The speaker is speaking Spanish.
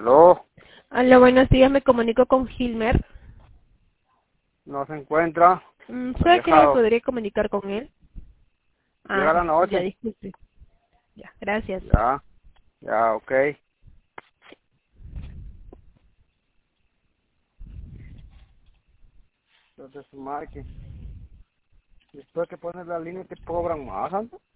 Aló, Hola, buenos días, me comunico con Gilmer. no se encuentra. Ha ¿Sabe que me viajado. podría comunicar con él? Llega la Ya noche. disculpe. Ya, gracias. Ya, ya, ok. Entonces su marque. Después que pones la línea te cobran más, ¿no?